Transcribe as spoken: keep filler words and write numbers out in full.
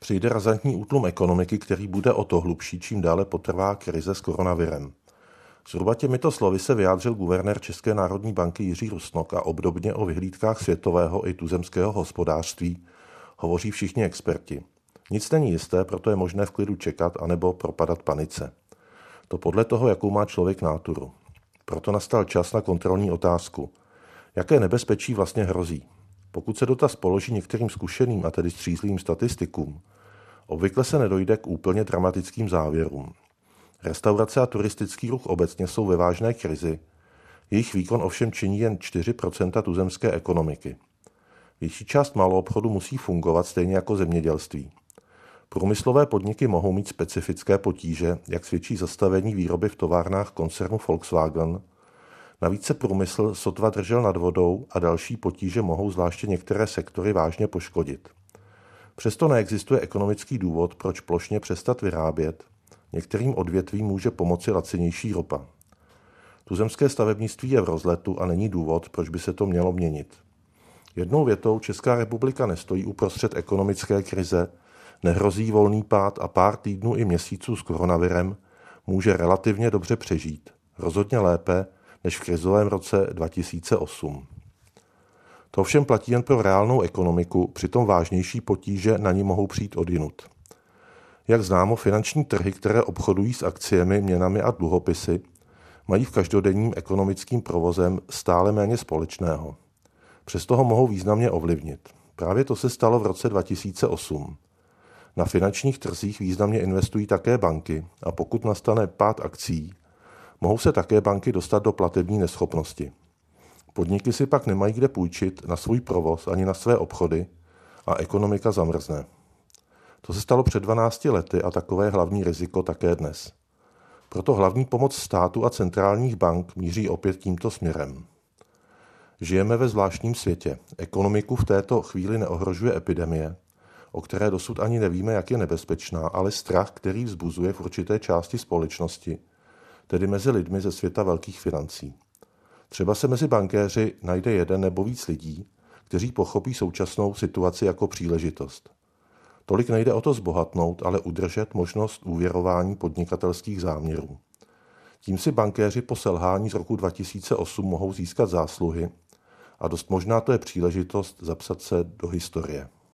Přijde razantní útlum ekonomiky, který bude o to hlubší, čím dále potrvá krize s koronavirem. Zhruba těmito slovy se vyjádřil guvernér České národní banky Jiří Rusnok a obdobně o vyhlídkách světového i tuzemského hospodářství hovoří všichni experti. Nic není jisté, proto je možné v klidu čekat anebo propadat panice. To podle toho, jakou má člověk náturu. Proto nastal čas na kontrolní otázku. Jaké nebezpečí vlastně hrozí? Pokud se dotaz položí některým zkušeným a tedy střízlým statistikům, obvykle se nedojde k úplně dramatickým závěrům. Restaurace a turistický ruch obecně jsou ve vážné krizi, jejich výkon ovšem činí jen čtyři procenta tuzemské ekonomiky. Větší část maloobchodu musí fungovat stejně jako zemědělství. Průmyslové podniky mohou mít specifické potíže, jak svědčí zastavení výroby v továrnách koncernu Volkswagen. Navíc se průmysl sotva držel nad vodou a další potíže mohou zvláště některé sektory vážně poškodit. Přesto neexistuje ekonomický důvod, proč plošně přestat vyrábět. Některým odvětvím může pomoci lacinější ropa. Tuzemské stavebnictví je v rozletu a není důvod, proč by se to mělo měnit. Jednou větou, Česká republika nestojí uprostřed ekonomické krize, nehrozí volný pád a pár týdnů i měsíců s koronavirem může relativně dobře přežít. Rozhodně lépe než v krizovém roce dva tisíce osm. To ovšem platí jen pro reálnou ekonomiku, přitom vážnější potíže na ní mohou přijít odjinud. Jak známo, finanční trhy, které obchodují s akciemi, měnami a dluhopisy, mají v každodenním ekonomickým provozem stále méně společného. Přesto ho mohou významně ovlivnit. Právě to se stalo v roce dva tisíce osm. Na finančních trzích významně investují také banky a pokud nastane pád akcií, mohou se také banky dostat do platební neschopnosti. Podniky si pak nemají kde půjčit na svůj provoz ani na své obchody a ekonomika zamrzne. To se stalo před dvanácti lety a takové je hlavní riziko také dnes. Proto hlavní pomoc státu a centrálních bank míří opět tímto směrem. Žijeme ve zvláštním světě. Ekonomiku v této chvíli neohrožuje epidemie, o které dosud ani nevíme, jak je nebezpečná, ale strach, který vzbuzuje v určité části společnosti, tedy mezi lidmi ze světa velkých financí. Třeba se mezi bankéři najde jeden nebo víc lidí, kteří pochopí současnou situaci jako příležitost. Tolik nejde o to zbohatnout, ale udržet možnost úvěrování podnikatelských záměrů. Tím si bankéři po selhání z roku dva tisíce osm mohou získat zásluhy a dost možná to je příležitost zapsat se do historie.